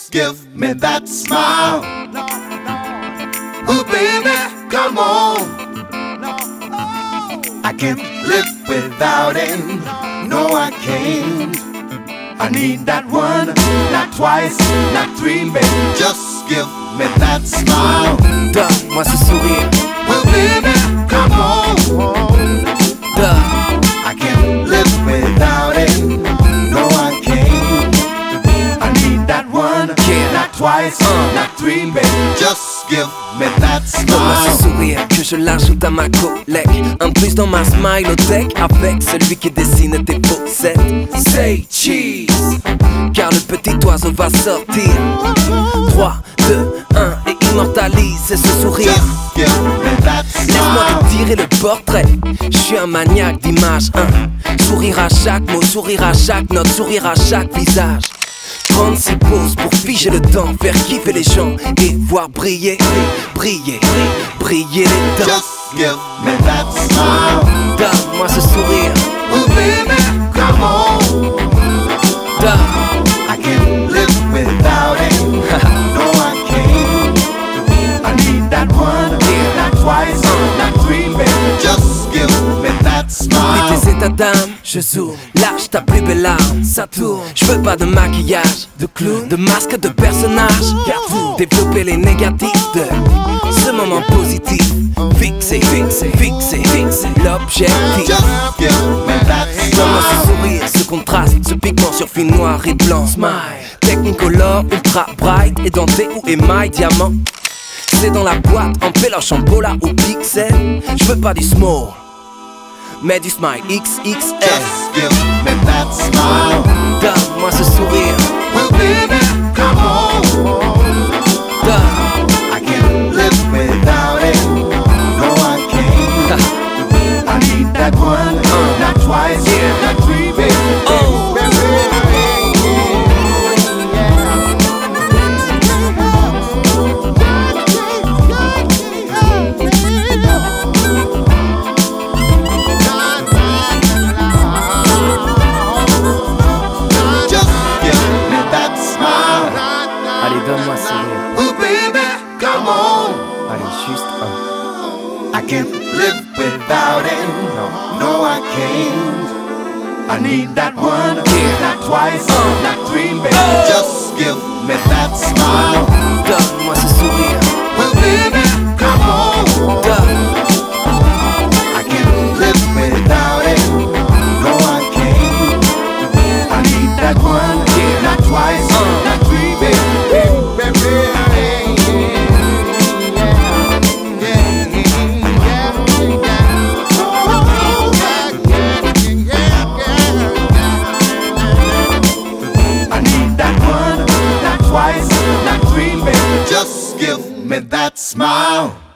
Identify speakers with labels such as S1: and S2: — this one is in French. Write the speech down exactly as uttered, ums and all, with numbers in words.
S1: Just give me that smile. Oh baby, come on. I can't live without it. No, I can't. I need that one, not twice, not three, baby. Just give me that smile.
S2: Donne-moi ce sourire.
S1: Well, baby, come on.
S2: Duh.
S1: I can't live without it. No, I can't. I need that one,
S2: Yeah.
S1: not twice,
S2: Uh.
S1: not three, baby. Just give me that
S2: Donne-moi ce
S1: smile.
S2: sourire que je l'ajoute à ma collègue. Un plus dans ma smilothèque avec celui qui dessine tes faussettes. Say cheese, car le petit oiseau va sortir. Trois, deux, un et immortalise ce sourire.
S1: Just give me that
S2: Laisse-moi
S1: smile.
S2: te tirer le portrait. Je suis un maniaque d'image. Un sourire à chaque mot, sourire à chaque note, sourire à chaque visage. trente-six pauses pour figer le temps, faire kiffer les gens et voir briller, briller, briller les dents.
S1: Just give me that smile.
S2: Donne-moi ce sourire.
S1: Oh baby, come on.
S2: Donne.
S1: I can't live without it. No, I can't. I need that one, not twice, not three, baby. Just give me that
S2: Oublie
S1: smile.
S2: tes états d'âme, je zoome. Lâche ta plus belle arme, ça tourne. Je veux pas de maquillage, de clown, de masque, de personnage. Car vous développez les négatifs de ce moment positif. Fixé, fixé, fixé, fixé. L'objectif.
S1: Just give me that
S2: Donne-moi ce
S1: smile.
S2: sourire, ce contraste, ce pigment sur fil noir et blanc. Smile, Technicolor, ultra bright, édenté ou émail diamant. C'est dans la boîte, en péloche, en bola ou pixel. Je veux pas du small, mais du smile X X L.
S1: Just give me that smile.
S2: Donne-moi ce sourire.
S1: Well, baby, come on.
S2: Donne.
S1: I can't live without it. No, I can't. I need that one, not twice, not three, baby.
S2: Oh.
S1: Just give me that smile.
S2: Allez, donne-moi ce sourire.
S1: Oh, baby, come on.
S2: Allez, juste un.
S1: I can't live without it. No, I can't. I need that one, not twice, not three, baby. Just give me that smile.
S2: Donne-moi ce sourire.
S1: Well, baby, come on.
S2: Donne.
S1: I can't live without it. No, I can't. I need that one, not twice, not three, baby. I need that one, not twice, not three, baby. Just give me that smile.